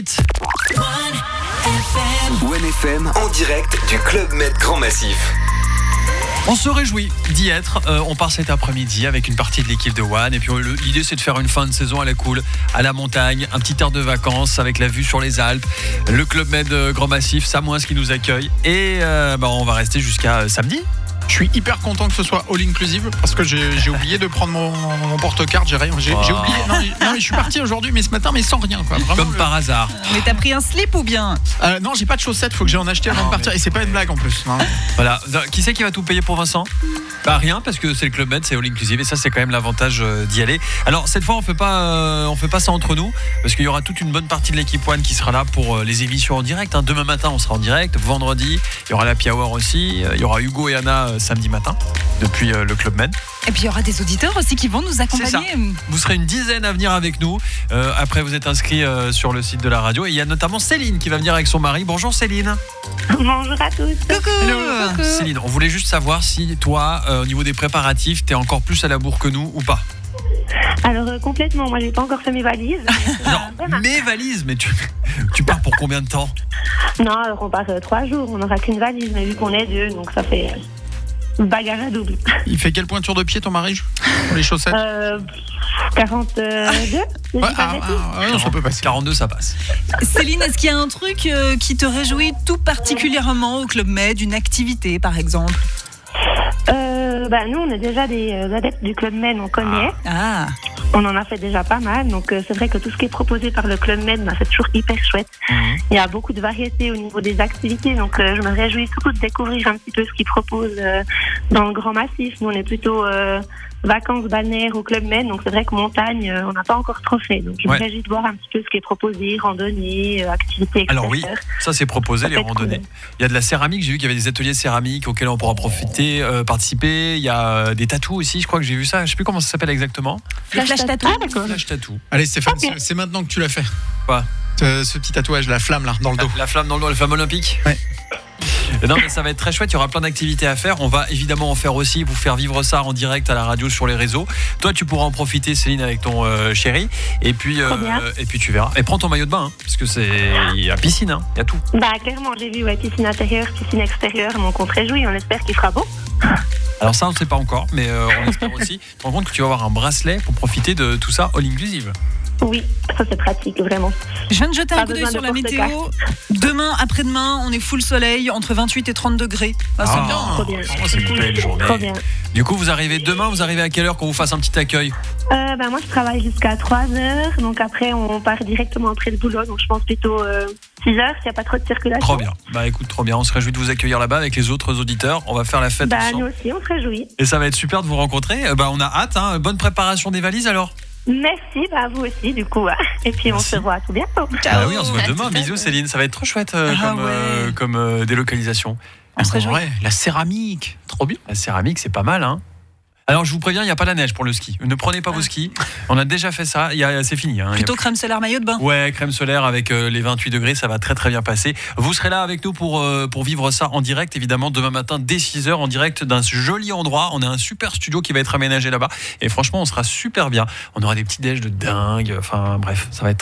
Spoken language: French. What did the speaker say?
vite. 1FM en direct du Club Med Grand Massif. On se réjouit d'y être. On part cet après-midi avec une partie de l'équipe de One. Et puis l'idée, c'est de faire une fin de saison à la cool, à la montagne, un petit air de vacances avec la vue sur les Alpes. Le Club Med Grand Massif, Samoins qui nous accueille. Et on va rester jusqu'à samedi. Je suis hyper content que ce soit all inclusive parce que j'ai oublié de prendre mon porte-carte. J'ai oublié. Non, je suis parti aujourd'hui, mais ce matin, mais sans rien, quoi. Vraiment, comme par hasard. Mais t'as pris un slip ou bien Non, j'ai pas de chaussettes. Faut que j'en achète avant de partir. Et c'est pas une blague en plus. Non. Voilà. Qui c'est qui va tout payer pour Vincent ? Rien, parce que c'est le Club Med, c'est all inclusive. Et ça, c'est quand même l'avantage d'y aller. Alors cette fois, on fait pas ça entre nous, parce qu'il y aura toute une bonne partie de l'équipe One qui sera là pour les émissions en direct. Demain matin, on sera en direct. Vendredi, il y aura la Happy Hour aussi. Il y aura Hugo et Anna samedi matin depuis le Club Med. Et puis il y aura des auditeurs aussi qui vont nous accompagner. C'est ça. Vous serez une dizaine à venir avec nous. Après, vous êtes inscrits sur le site de la radio. Et il y a notamment Céline qui va venir avec son mari. Bonjour Céline. Bonjour à tous. Coucou. Céline, on voulait juste savoir si toi, au niveau des préparatifs, t'es encore plus à la bourre que nous ou pas. Alors complètement, moi j'ai pas encore fait mes valises. Non, mes valises, mais tu pars pour combien de temps ? Non, alors on part 3 jours, on n'aura qu'une valise, mais vu qu'on est 2, donc ça fait bagarre à double. Il fait quelle pointure de pied ton mari pour les chaussettes 42. Ça peut passer. 42, ça passe. Céline, est-ce qu'il y a un truc qui te réjouit tout particulièrement au Club Med, une activité par exemple ? Nous on est déjà des adeptes du Club Med, on connaît. Ah. On en a fait déjà pas mal, donc c'est vrai que tout ce qui est proposé par le Club Med, c'est toujours hyper chouette. Il y a beaucoup de variétés au niveau des activités, donc je me réjouis surtout de découvrir un petit peu ce qu'ils proposent dans le Grand Massif. Nous on est plutôt vacances balnéaires au Club Med, donc c'est vrai que montagne, on n'a pas encore trop fait. Donc je me réjouis de voir un petit peu ce qui est proposé, randonnée, activités, etc. Alors oui, ça c'est proposé, les randonnées. Cool. Il y a de la céramique, j'ai vu qu'il y avait des ateliers céramiques auxquels on pourra profiter, participer. Il y a des tatous aussi, je crois que j'ai vu ça. Je sais plus comment ça s'appelle exactement. Flash tattoo. Ah, d'accord. Flash tattoo. Allez Stéphane, c'est maintenant que tu l'as fait. Quoi ? Ce petit tatouage, la flamme là, dans le dos. La flamme dans le dos, la flamme olympique ? Ouais. Non mais ça va être très chouette, il y aura plein d'activités à faire. On va évidemment en faire aussi, vous faire vivre ça en direct à la radio sur les réseaux. Toi tu pourras en profiter Céline avec ton chéri. Et puis tu verras. Et prends ton maillot de bain, parce que il y a piscine, il y a tout. Clairement j'ai vu piscine intérieure, piscine extérieure, donc on se réjouit, on espère qu'il fera beau. Alors ça on ne sait pas encore, mais on espère aussi. Tu te rends compte que tu vas avoir un bracelet pour profiter de tout ça all inclusive. Oui, ça c'est pratique, vraiment. Je viens de jeter un coup d'œil sur la météo. Demain, après-demain, on est full soleil, entre 28 et 30 degrés. C'est bien. Trop bien. C'est une belle journée. Trop bien. Du coup, vous arrivez demain, vous arrivez à quelle heure qu'on vous fasse un petit accueil ? Moi, je travaille jusqu'à 3h, donc après, on part directement après le boulot, donc je pense plutôt 6h, s'il n'y a pas trop de circulation. Trop bien. Écoute, trop bien. On se réjouit de vous accueillir là-bas avec les autres auditeurs. On va faire la fête ensemble. Nous aussi, on se réjouit. Et ça va être super de vous rencontrer. On a hâte. Bonne préparation des valises alors. Merci, vous aussi du coup. Et puis on se voit à tout bientôt. Ciao. Oui, on se voit demain. Bisous Céline, ça va être trop chouette comme délocalisation. On se réjouit. La céramique, trop bien. La céramique, c'est pas mal, Alors je vous préviens, il n'y a pas la neige pour le ski. Ne prenez pas vos skis. On a déjà fait ça, c'est fini. Plutôt crème solaire, maillot de bain. Ouais, crème solaire avec les 28 degrés, ça va très très bien passer. Vous serez là avec nous pour vivre ça en direct, évidemment, demain matin dès 6h en direct d'un joli endroit. On a un super studio qui va être aménagé là-bas. Et franchement, on sera super bien. On aura des petits déj de dingue. Enfin bref, ça va être